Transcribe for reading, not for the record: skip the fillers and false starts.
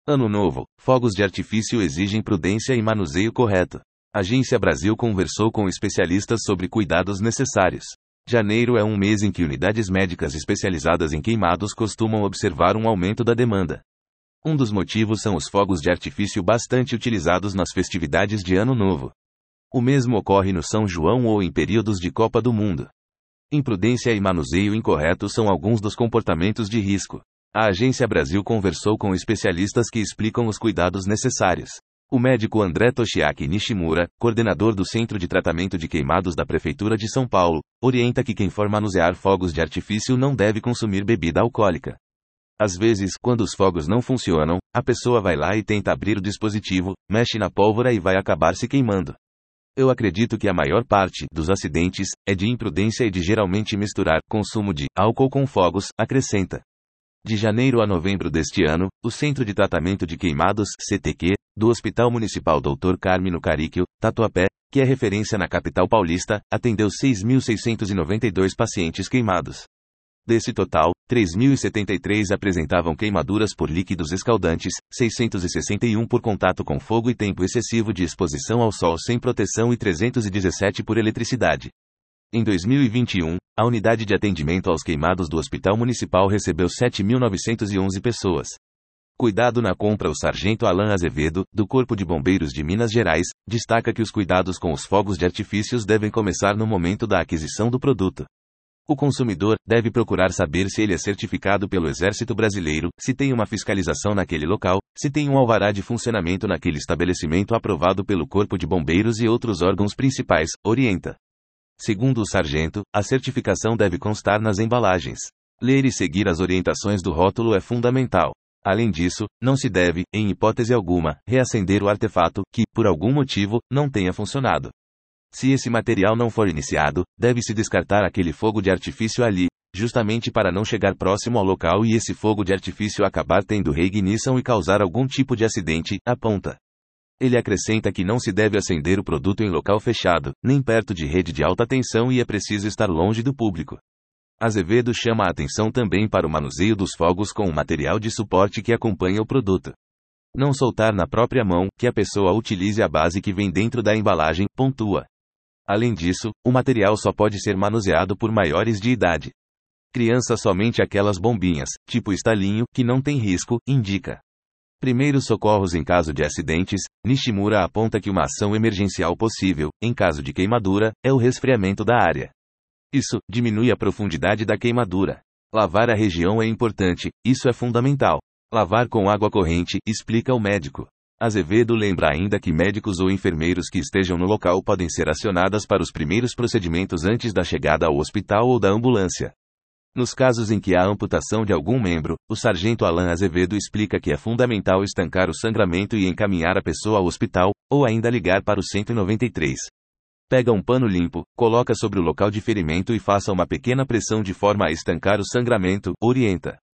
Ano novo, fogos de artifício exigem prudência e manuseio correto. Agência Brasil conversou com especialistas sobre cuidados necessários. Janeiro é um mês em que unidades médicas especializadas em queimados costumam observar um aumento da demanda. Um dos motivos são os fogos de artifício bastante utilizados nas festividades de Ano Novo. O mesmo ocorre no São João ou em períodos de Copa do Mundo. Imprudência e manuseio incorreto são alguns dos comportamentos de risco. A Agência Brasil conversou com especialistas que explicam os cuidados necessários. O médico André Toshiaki Nishimura, coordenador do Centro de Tratamento de Queimados da Prefeitura de São Paulo, orienta que quem for manusear fogos de artifício não deve consumir bebida alcoólica. Às vezes, quando os fogos não funcionam, a pessoa vai lá e tenta abrir o dispositivo, mexe na pólvora e vai acabar se queimando. Eu acredito que a maior parte dos acidentes é de imprudência e de geralmente misturar consumo de álcool com fogos, acrescenta. De janeiro a novembro deste ano, o Centro de Tratamento de Queimados, CTQ, do Hospital Municipal Dr. Carmino Caríquio, Tatuapé, que é referência na capital paulista, atendeu 6.692 pacientes queimados. Desse total, 3.073 apresentavam queimaduras por líquidos escaldantes, 661 por contato com fogo e tempo excessivo de exposição ao sol sem proteção e 317 por eletricidade. Em 2021, a unidade de atendimento aos queimados do Hospital Municipal recebeu 7.911 pessoas. Cuidado na compra. O sargento Alan Azevedo, do Corpo de Bombeiros de Minas Gerais, destaca que os cuidados com os fogos de artifícios devem começar no momento da aquisição do produto. O consumidor deve procurar saber se ele é certificado pelo Exército Brasileiro, se tem uma fiscalização naquele local, se tem um alvará de funcionamento naquele estabelecimento aprovado pelo Corpo de Bombeiros e outros órgãos principais, orienta. Segundo o sargento, a certificação deve constar nas embalagens. Ler e seguir as orientações do rótulo é fundamental. Além disso, não se deve, em hipótese alguma, reacender o artefato que, por algum motivo, não tenha funcionado. Se esse material não for iniciado, deve-se descartar aquele fogo de artifício ali, justamente para não chegar próximo ao local e esse fogo de artifício acabar tendo reignição e causar algum tipo de acidente, aponta. Ele acrescenta que não se deve acender o produto em local fechado, nem perto de rede de alta tensão e é preciso estar longe do público. Azevedo chama a atenção também para o manuseio dos fogos com o material de suporte que acompanha o produto. Não soltar na própria mão, que a pessoa utilize a base que vem dentro da embalagem, pontua. Além disso, o material só pode ser manuseado por maiores de idade. Criança somente aquelas bombinhas, tipo estalinho, que não tem risco, indica. Primeiros socorros em caso de acidentes, Nishimura aponta que uma ação emergencial possível, em caso de queimadura, é o resfriamento da área. Isso diminui a profundidade da queimadura. Lavar a região é importante, isso é fundamental. Lavar com água corrente, explica o médico. Azevedo lembra ainda que médicos ou enfermeiros que estejam no local podem ser acionados para os primeiros procedimentos antes da chegada ao hospital ou da ambulância. Nos casos em que há amputação de algum membro, o sargento Alan Azevedo explica que é fundamental estancar o sangramento e encaminhar a pessoa ao hospital, ou ainda ligar para o 193. Pega um pano limpo, coloca sobre o local de ferimento e faça uma pequena pressão de forma a estancar o sangramento, orienta.